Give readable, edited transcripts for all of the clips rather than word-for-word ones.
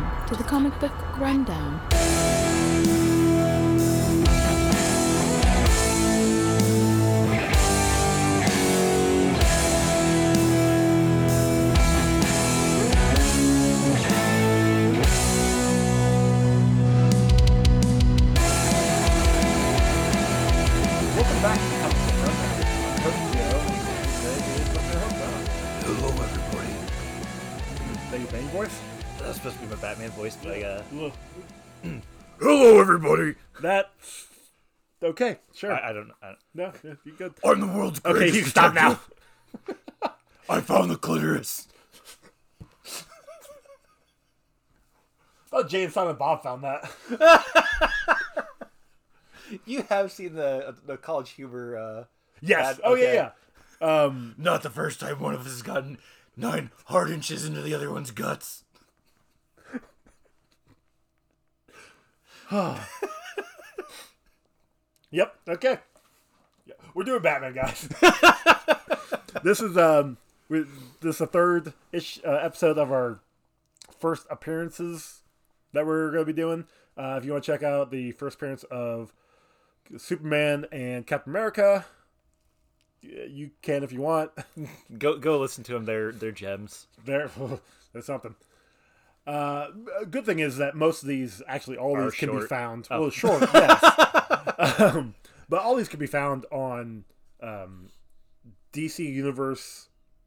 Welcome to the Comic Book Rundown. Welcome back to Comic Book Rundown. I'm host Joe, and today is Mr. Hope. Hello, everybody. Is that your Bane voice? That's supposed to be my Batman voice, but Look, hello, everybody. that's okay. Sure. I don't know. No, yeah, you good? I'm the world's Okay, greatest you can stop now. detective. I found the clitoris. Oh, Jay and Silent Bob found that. You have seen the College Humor. Yes. ad? Oh Okay. yeah. Not the first time one of us has gotten 9 hard inches into the other one's guts. Yep. Okay. Yeah, we're doing Batman, guys. This is this is the third episode of our first appearances that we're going to be doing. If you want to check out the first appearance of Superman and Captain America, you can if you want. Go listen to them. They're gems. There's something. Good thing is that most of these, actually, all Are these can be short. found. Well, short, yes. But all these can be found on DC Universe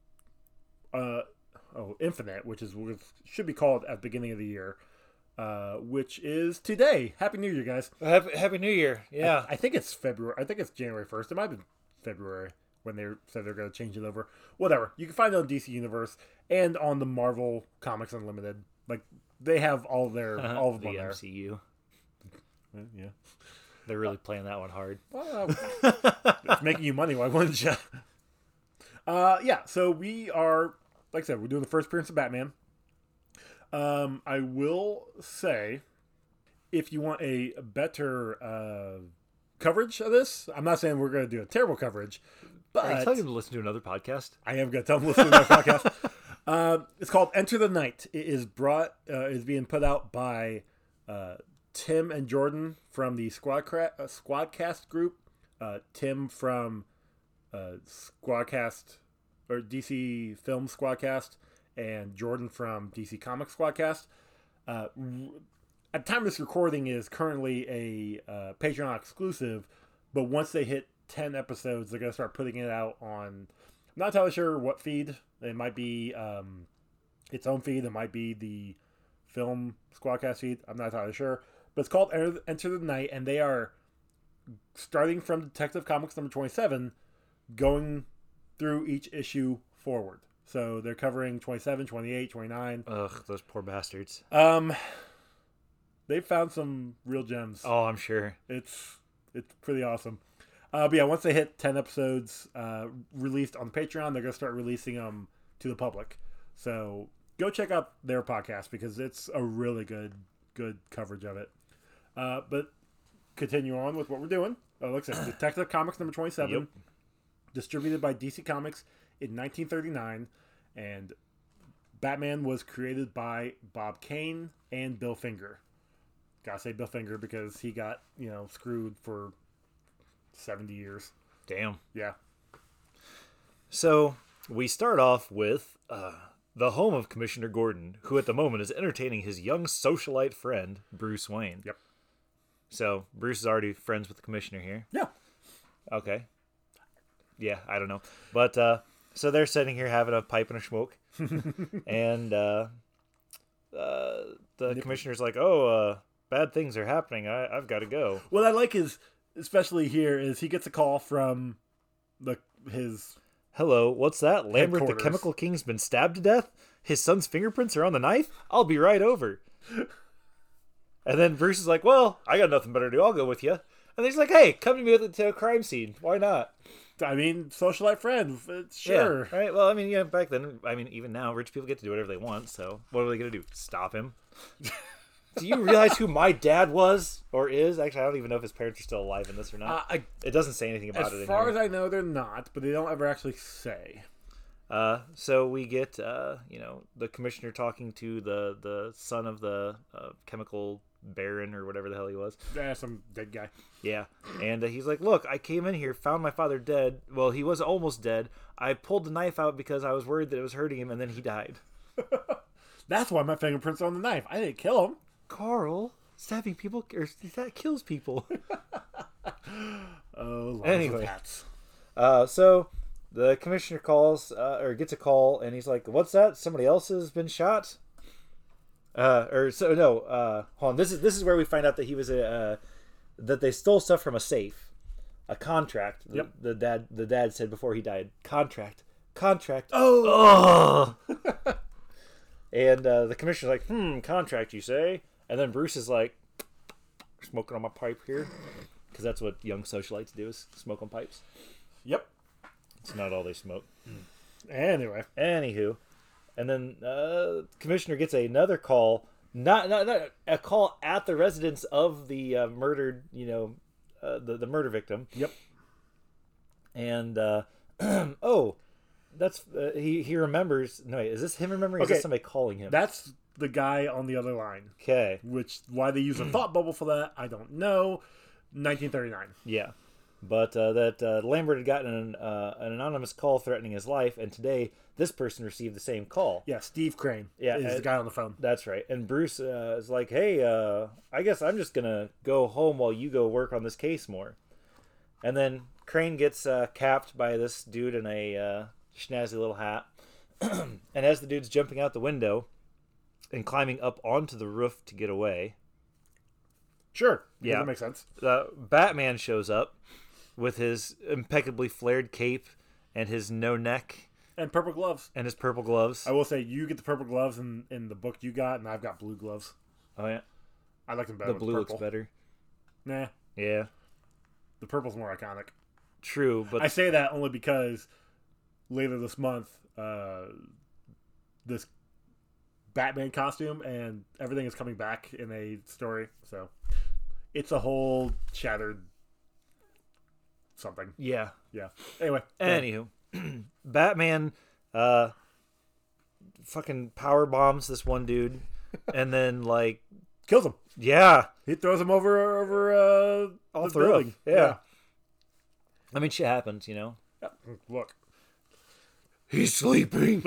Infinite, which is what should be called at the beginning of the year, which is today. Happy New Year, guys. Happy New Year. Yeah. I think it's February. I think it's January 1st. It might have been February when they said they're going to change it over. Whatever. You can find it on DC Universe and on the Marvel Comics Unlimited. Like, they have all of them the on there. MCU. Yeah. They're really playing that one hard. Well, it's making you money. Why wouldn't you? Yeah. So we are, like I said, we're doing the first appearance of Batman. I will say, if you want a better coverage of this, I'm not saying we're going to do a terrible coverage, but Are you telling them to listen to another podcast? I am going to tell them to listen to my podcast. It's called Enter the Night. It is is being put out by Tim and Jordan from the Squadcast group. Tim from Squadcast or DC Film Squadcast, and Jordan from DC Comics Squadcast. At the time of this recording is currently a Patreon exclusive, but once they hit 10 episodes, they're going to start putting it out on, I'm not entirely sure what feed. It might be its own feed. It might be the Film Squadcast feed. I'm not entirely sure. But it's called Enter the Night, and they are starting from Detective Comics number 27, going through each issue forward. So they're covering 27, 28, 29. Ugh, those poor bastards. They found some real gems. Oh, I'm sure. It's pretty awesome. But yeah, once they hit 10 episodes released on Patreon, they're going to start releasing them to the public. So go check out their podcast because it's a really good coverage of it. But continue on with what we're doing. Like I said, Detective Comics number 27, Yep. distributed by DC Comics in 1939, and Batman was created by Bob Kane and Bill Finger. Gotta say Bill Finger because he got, screwed for 70 years. Damn. Yeah. So we start off with the home of Commissioner Gordon, who at the moment is entertaining his young socialite friend, Bruce Wayne. Yep. So Bruce is already friends with the Commissioner here. Yeah. Okay. Yeah, I don't know. But, so they're sitting here having a pipe and a smoke. And the Commissioner's like, bad things are happening. I've got to go. What I like is, especially here, is he gets a call from his... Hello, what's that? Lambert the Headquarters. Chemical King's been stabbed to death? His son's fingerprints are on the knife? I'll be right over. And then Bruce is like, well, I got nothing better to do. I'll go with you. And he's like, hey, come to me to a crime scene. Why not? I mean, socialite friend. Sure. Yeah, right. Well, I mean, yeah, back then, even now, rich people get to do whatever they want. So what are they going to do? Stop him? Do you realize who my dad was or is? Actually, I don't even know if his parents are still alive in this or not. It doesn't say anything about it. As far as I know, they're not, but they don't ever actually say. So we get the commissioner talking to the son of the chemical baron or whatever the hell he was. Yeah, some dead guy. Yeah, and he's like, "Look, I came in here, found my father dead. Well, he was almost dead. I pulled the knife out because I was worried that it was hurting him, and then he died." That's why my fingerprints are on the knife. I didn't kill him. Carl, stabbing people or that kills people. Oh, Anyway. hats. So the commissioner calls or gets a call, and he's like, "What's that? Somebody else has been shot." Hold on. This is where we find out that he was that they stole stuff from a safe, a contract. Yep. The dad said before he died, contract. Oh, And the commissioner's like, contract, you say? And then Bruce is like, smoking on my pipe here, because that's what young socialites do, is smoke on pipes. yep. It's not all they smoke. Anyway, Anywho, and then commissioner gets another call, not a call at the residence of the murdered, the murder victim. yep. And that's he remembers. No, wait, is this him remembering? Or is Okay. this somebody calling him? That's the guy on the other line. Okay, Which why they use a thought bubble for that, I don't know. 1939. yeah, but that Lambert had gotten an anonymous call threatening his life, and today this person received the same call. Yeah, Steve Crane. Yeah, is the guy on the phone. That's right. And Bruce is like, "Hey, I guess I'm just gonna go home while you go work on this case more." And then Crane gets capped by this dude in a snazzy little hat, and as the dude's jumping out the window and climbing up onto the roof to get away, Sure. Yeah. That makes sense. Batman shows up with his impeccably flared cape and his no neck And purple gloves. and his purple gloves. I will say you get the purple gloves in the book you got, and I've got blue gloves. Oh yeah, I like them better. the with blue looks purple. better. Nah, Yeah, the purple's more iconic. true, but I say that only because later this month, this Batman costume and everything is coming back in a story. So it's a whole shattered something. yeah. Yeah. Anyway. Anywho, Batman fucking power bombs this one dude, and then like kills him. yeah, He throws him over off the the building. roof. Yeah. I mean shit happens, Yeah. Look. He's sleeping.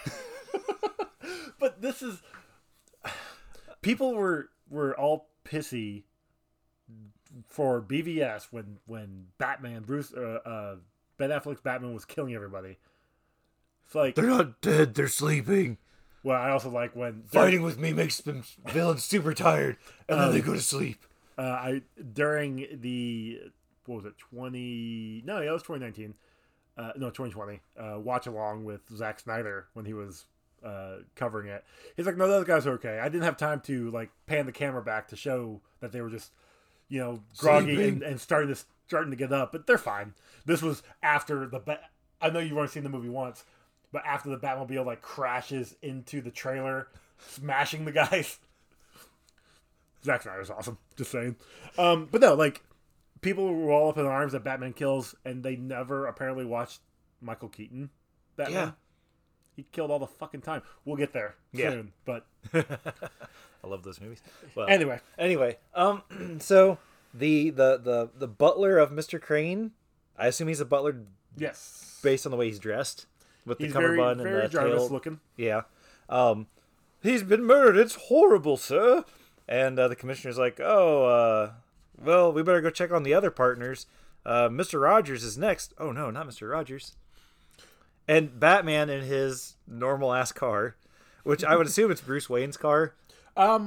But this is people were all pissy for BVS when Batman Ben Affleck's Batman was killing everybody. It's like, They're not dead. They're sleeping. well, I also like when Fighting with me makes them villains super tired, and then they go to sleep. during the what was it 2019 no 2020 watch along with Zack Snyder when he was covering it. He's like, no, those guys are okay. I didn't have time to like pan the camera back to show that they were just groggy Sleeping. and starting to get up, but they're fine. This was after I know you've only seen the movie once, but after the Batmobile like crashes into the trailer, smashing the guys. Zack Snyder's awesome. Just saying. But no, like people were all up in arms that Batman kills, and they never apparently watched Michael Keaton Batman. Yeah. He killed all the fucking time. We'll get there soon. But I love those movies. Well, anyway, so the butler of Mr. Crane, I assume he's a butler yes, based on the way he's dressed with the he's very cummerbund very and the Jarvis tail. looking. Yeah. He's been murdered. It's horrible, sir. And the commissioner's like, well, we better go check on the other partners. Mr. Rogers is next. Oh, no, not Mr. Rogers. And Batman in his normal ass car, which I would assume it's Bruce Wayne's car. Yeah.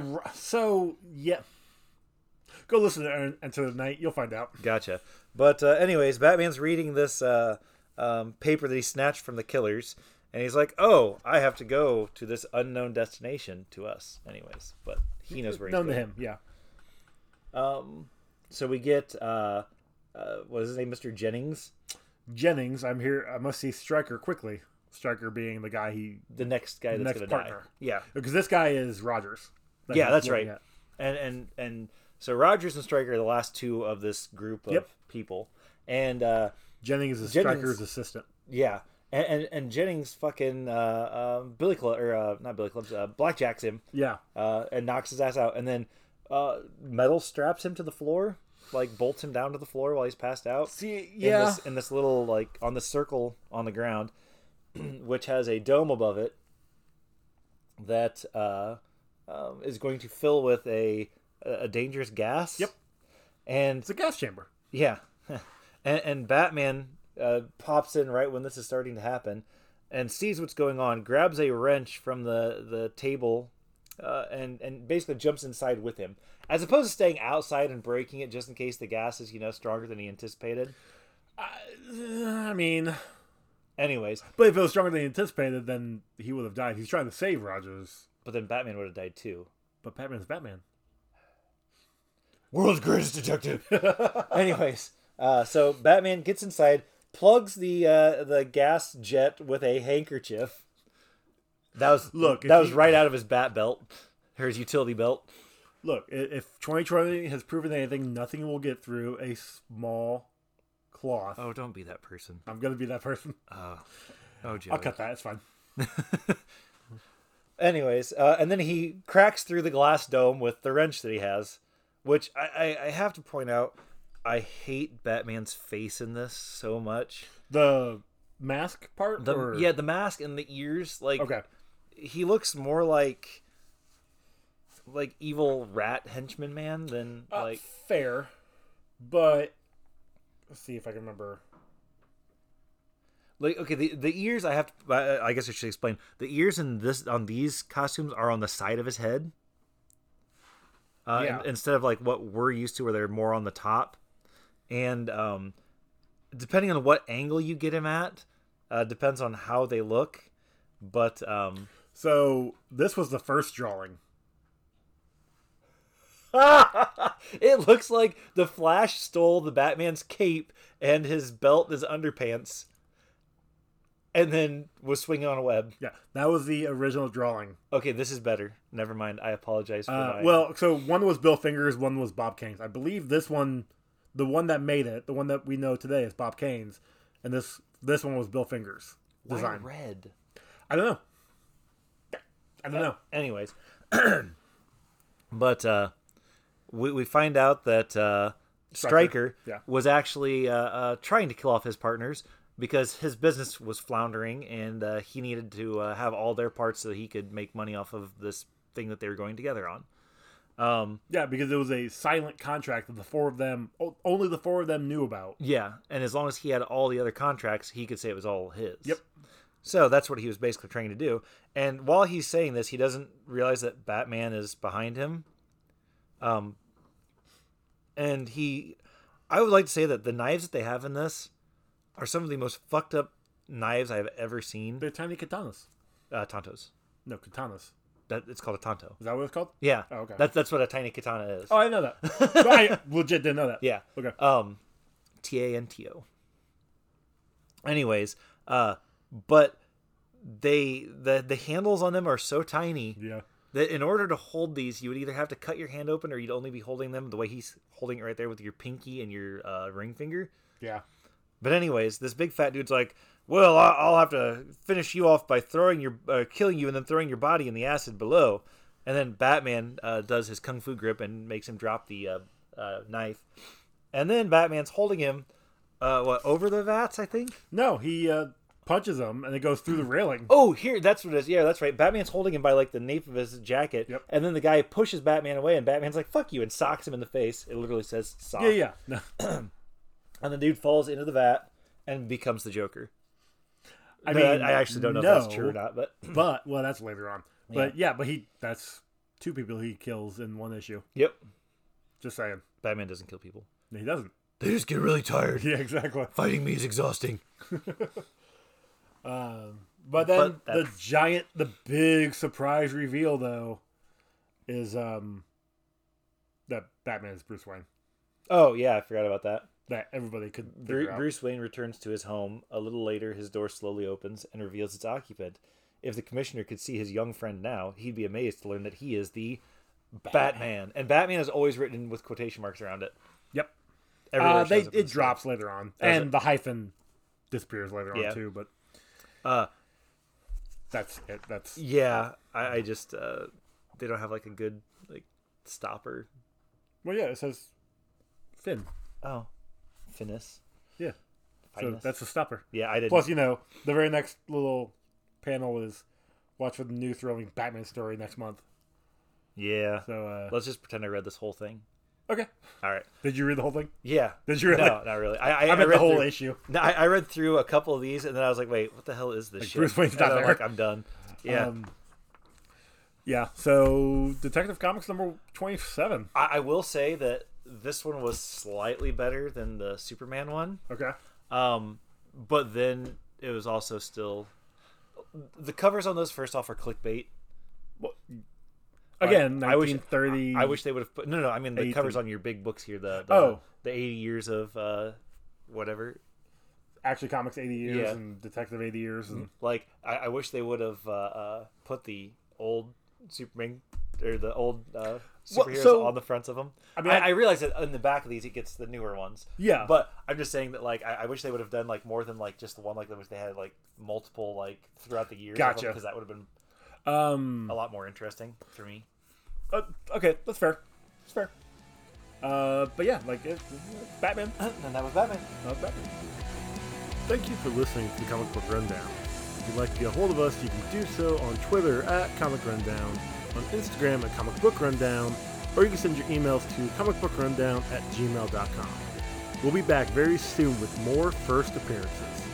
Go listen to Enter the Night. You'll find out. Gotcha. But anyways, Batman's reading this paper that he snatched from the killers, and he's like, "Oh, I have to go to this unknown destination to us." Anyways, but he knows where he's Known going. to him, yeah. So we get what is his name, Mr. Jennings, Jennings, I'm here. I must see Stryker quickly. Stryker being the guy the next guy that's next going to die. partner. Yeah, Because this guy is Rogers. that yeah, he's that's looking right. at. And so Rogers and Stryker are the last two of this group of Yep. people, and Jennings is Jennings- Stryker's assistant. yeah, And Jennings fucking Billy Club or not Billy Clubs, blackjacks him. Yeah. And knocks his ass out, and then Metal straps him to the floor, like bolts him down to the floor while he's passed out. See, yeah. In this little like on the circle on the ground, which has a dome above it that is going to fill with a dangerous gas. Yep. And It's a gas chamber. yeah, and Batman pops in right when this is starting to happen, and sees what's going on, grabs a wrench from the table, and basically jumps inside with him, as opposed to staying outside and breaking it just in case the gas is stronger than he anticipated. I mean, Anyways, but if it was stronger than he anticipated, then he would have died. He's trying to save Rogers. but then Batman would have died too. But Batman's Batman. World's greatest detective. Anyways, so Batman gets inside, plugs the gas jet with a handkerchief. That was right out of his bat belt, or his utility belt. Look, if 2020 has proven anything, nothing will get through a small cloth. Oh, don't be that person. I'm going to be that person. Oh, Joey. I'll cut that. It's fine. Anyways, and then he cracks through the glass dome with the wrench that he has, which I have to point out, I hate Batman's face in this so much. The mask part? Yeah, the mask and the ears, like, Okay. he looks more like evil rat henchman man than like Fair. But let's see if I can remember. like okay, the ears I guess I should explain. The ears on these costumes are on the side of his head. Yeah. Instead of like what we're used to where they're more on the top. And depending on what angle you get him at, depends on how they look. But So this was the first drawing. it looks like the Flash stole the Batman's cape and his belt, his underpants, and then was swinging on a web. Yeah, that was the original drawing. Okay, this is better. Never mind. I apologize for my... Well, so one was Bill Fingers, one was Bob Kane's. I believe this one, the one that made it, the one that we know today is Bob Kane's, and this one was Bill Fingers' Why design. red? I don't know. Anyways, but we find out that Stryker Yeah. was actually trying to kill off his partners because his business was floundering and he needed to have all their parts so that he could make money off of this thing that they were going together on. Yeah, because it was a silent contract that the four of them, only the four of them knew about. Yeah, and as long as he had all the other contracts, he could say it was all his. Yep. So that's what he was basically trying to do. And while he's saying this, he doesn't realize that Batman is behind him. And I would like to say that the knives that they have in this are some of the most fucked up knives I've ever seen. They're tiny katanas. Tantos. No, katanas. It's called a tanto. Is that what it's called? Yeah. Oh, okay. That's what a tiny katana is. Oh, I know that. So I legit didn't know that. Yeah. Okay. Tanto. Anyways, but the handles on them are so tiny Yeah. that in order to hold these, you would either have to cut your hand open or you'd only be holding them the way he's holding it right there with your pinky and your ring finger. Yeah. But anyways, this big fat dude's like, well, I'll have to finish you off by killing you and then throwing your body in the acid below. And then Batman does his kung fu grip and makes him drop the knife. And then Batman's holding him, over the vats, I think? No, he punches him and it goes through the railing. Oh, here, that's what it is. Yeah, that's right. Batman's holding him by like the nape of his jacket. Yep. And then the guy pushes Batman away and Batman's like, fuck you, and socks him in the face. It literally says sock. Yeah. No. And the dude falls into the vat and becomes the Joker. I mean, I actually don't know if that's true or not, but But well, that's later on. But yeah, that's two people he kills in one issue. yep. Just saying. Batman doesn't kill people. He doesn't. They just get really tired. Yeah, exactly. Fighting me is exhausting. But then the big surprise reveal though is that Batman is Bruce Wayne. Oh, yeah, I forgot about that. That everybody could figure out. Bruce Wayne returns to his home. A little later, his door slowly opens and reveals its occupant. If the commissioner could see his young friend now, he'd be amazed to learn that he is the Batman. And Batman is always written with quotation marks around it. Yep. Everywhere it shows up in It the drops later on, Does and the hyphen disappears later Yeah. on too. But That's it. That's Yeah, I just they don't have like a good like stopper. well, yeah. It says Finn. Oh, Finis. Yeah. So Finest. that's a stopper. Yeah, I didn't. Plus, the very next little panel is watch for the new thrilling Batman story next month. Yeah. So Let's just pretend I read this whole thing. okay. All right. Did you read the whole thing? Yeah. Did you really? No, not really. I I read the whole through, issue. No, I read through a couple of these, and then I was like, "Wait, what the hell is this shit?" Bruce Wayne's And not I'm there. like, I'm done. Yeah. Yeah. So Detective Comics number 27. I will say that this one was slightly better than the Superman one. Okay. But then it was also still the covers on those first off are clickbait. Well, again, I wish- 1930. I wish they would have put no. I mean the 80. covers on your big books here. The Oh. the 80 years of whatever. Actually, Comics 80 years Yeah. and Detective 80 years and Like I wish they would have put the old Superman or the old superheroes so- on the fronts of them. I mean, I realize that in the back of these it gets the newer ones. Yeah. But I'm just saying that like I wish they would have done like more than like just the one like that, which they had like multiple like throughout the years. Gotcha. Because that would have been a lot more interesting for me. okay, that's fair. That's fair. But yeah, like Batman. And that was Batman. Batman. Thank you for listening to the Comic Book Rundown. If you'd like to get a hold of us, you can do so on Twitter at Comic Rundown, on Instagram at Comic Book Rundown, or you can send your emails to comicbookrundown@gmail.com. We'll be back very soon with more first appearances.